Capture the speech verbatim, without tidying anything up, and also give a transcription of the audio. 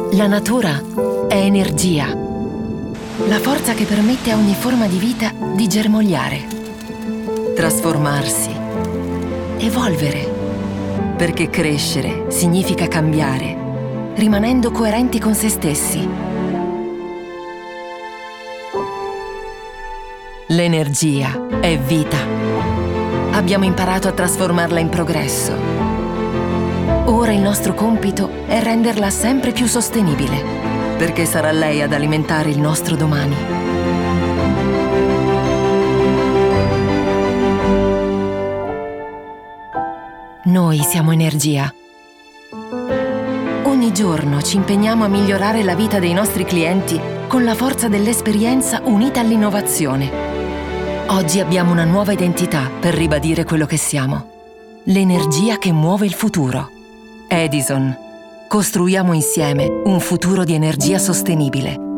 La natura è energia, la forza che permette a ogni forma di vita di germogliare, trasformarsi, evolvere, perché crescere significa cambiare, rimanendo coerenti con se stessi. L'energia è vita. Abbiamo imparato a trasformarla in progresso. Ora il nostro compito è renderla sempre più sostenibile, perché sarà lei ad alimentare il nostro domani. Noi siamo energia. Ogni giorno ci impegniamo a migliorare la vita dei nostri clienti con la forza dell'esperienza unita all'innovazione. Oggi abbiamo una nuova identità per ribadire quello che siamo. L'energia che muove il futuro. Edison. Costruiamo insieme un futuro di energia sostenibile.